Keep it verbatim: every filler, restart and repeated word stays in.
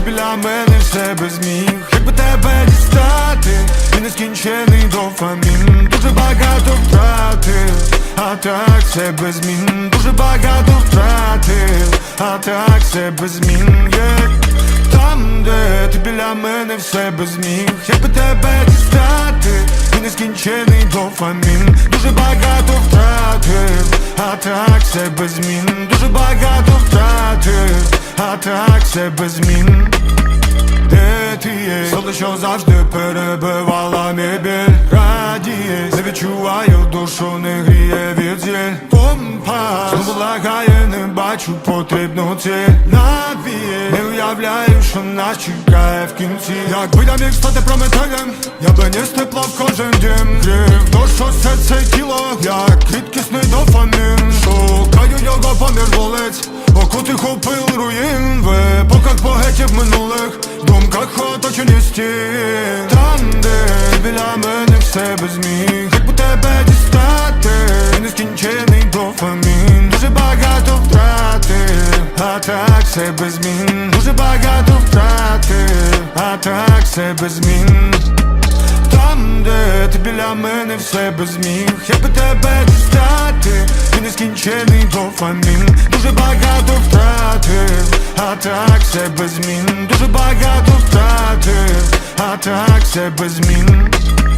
біля мене все без зміг. Якби тебе дістати, і нескінчений дофамін. Дуже багато втратив, а так все без змін. Дуже багато втратив, а так все без змін, yeah. Там, де ти біля мене все без зміг. Якби тебе дістати, і нескінчений дофамін. Дуже багато втратив, а так все без змін. Дуже багато втратив, а так все без змін. Де ти є? Соло, що завжди перебивала мій біль. Радіє, не відчуваю, душу не гріє від зіль. Компас знову лагає, не бачу потрібну ціль. Навіє, не уявляю, що нас чекає в кінці. Якби я міг стати прометеєм, я би ніс тепла в кожен дім. Крив душу, серце, тіло, як рідкісний дофамін. Шукаю його поміж вулиць, окутих опил руїн. В епохах поетів минулих, думках оточені стін. Там, де біля мене все без зміг. Якби тебе дістати, і нескінчений дофамін. Дуже багато втратив, а так все без змін. Дуже багато втратив, а так все без змін. Там, де ти біля мене все без зміг. Якби тебе дістати, і нескінчений дофамін. Дуже багато втратив, а так все без змін. Дуже багато втратив, а так все без змін.